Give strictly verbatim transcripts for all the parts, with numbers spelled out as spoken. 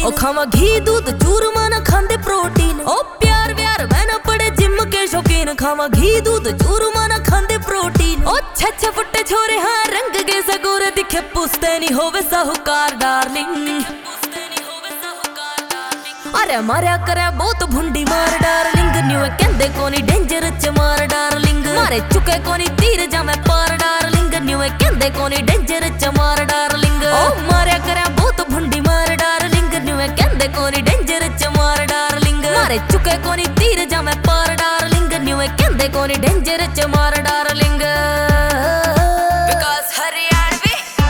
ओ खावा घी दूध चूरमा ना खांदे प्रोटीन। ओ प्यार व्यार मैं ना पड़े जिम के शौकीन। खावा घी दूध चूरमा ना खांदे प्रोटीन। ओ छे छे फुट्टे छोरे हाँ रंग के सगोरे दिखे पुछते नहीं होवे साहूकार डार्लिंग। अरे मारा करे बहुत भुंडी मार डार्लिंग। न्यू कहंदे कोनी डेंजर च मार डार्लिंग। मारे चुके कोनी तीर जा मैं पार डार्लिंग। न्यू कहंदे कोनी डेंजर च मार डार्लिंग। ओ मारा करे बहुत भुंडी मार डार्लिंग। न्यू कहंदे कोनी डेंजर च मार डार्लिंग। मारे चुके कोनी तीर जा मैं पार डार्लिंग। न्यू कहंदे कोनी डेंजर च मार डार्लिंग। बिकॉज़ हरियाणवी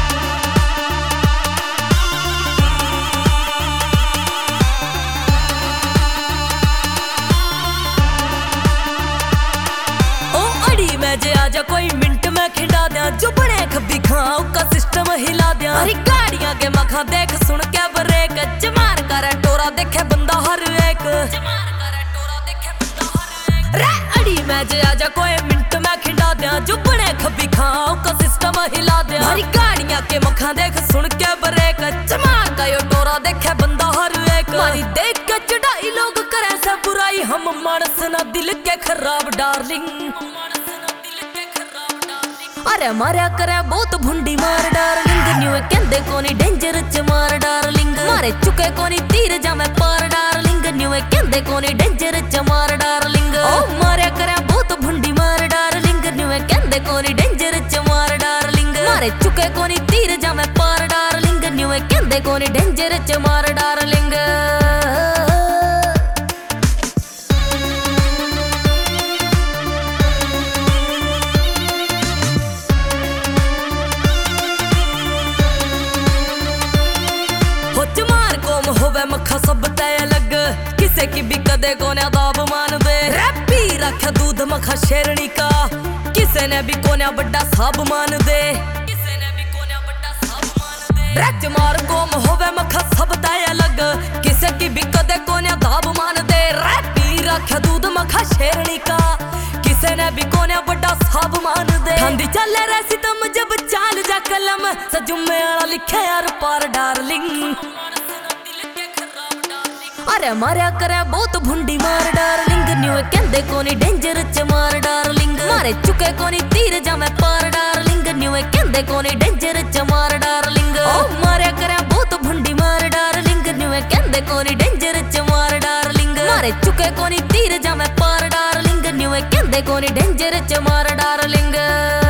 जे आजा कोई मिनट में खिंडा दिया। जो बने खब्बी खाओ का सिस्टम हिला दिया। अरे गाड़ियां के मखा देख सुन के ब्रेक। जमार करे टोरा देखे बंदा हर एक। रे अड़ी में जे आजा कोई मिनट में खिंडा दिया। जो बने खब्बी खाओ का सिस्टम हिला दिया। अरे गाड़ियां के मखा देख सुन के ब्रेक। जमार का यो टोरा देखे बंदा हर एक। मारी देख के चढ़ाई लोग करे से बुराई। हम मानस ना दिल के खराब डार्लिंग। अरे मारा करे बहुत भुंडी मार डार्लिंग। न्यू कहंदे कोनी डेंजर च मार डार्लिंग। मारे चुके कोनी तीर जा मैं पार डार्लिंग। न्यू कहंदे कोनी डेंजर च मार डार्लिंग। ओ मारा करे बहुत भुंडी मार डार्लिंग। न्यू कहंदे कोनी डेंजर च मार डार्लिंग। मारे चुके कोनी तीर जा मैं पार डार्लिंग। न्यू कहंदे कोनी डेंजर च मार डार्लिंग। मखा सब तय अलग किसे की भी कदे कोने दाब मान दे। रैपी रखा दूध मखा शेरनी का किसे ने भी कोने बड़ा साब मान दे। किसे ने भी कोने बड़ा साब मान दे। रच मार कोम होवे मखा सब तय अलग किसे की भी कदे कोने दाब मान दे। रैपी रखा दूध मखा शेरनी का किसे ने भी कोने बड़ा साब मान दे। ठंडी चले रैसी तुम जब चाल जा कलम सजुमे आला लिखे यार पार डार्लिंग। अरे मारा करे बहुत भुंडी मार डार्लिंग। न्यू कहंदे कोनी डेंजर च मार डार्लिंग। मारे चुके कोनी तीर जा मैं पार डार्लिंग। न्यू कहंदे कोनी डेंजर च मार डार्लिंग। ओ मारा करे बहुत भुंडी मार डार्लिंग। न्यू कहंदे कोनी डेंजर च मार डार्लिंग। मारे चुके कोनी तीर जा मैं पार डार्लिंग। न्यू कहंदे कोनी डेंजर च मार डार्लिंग।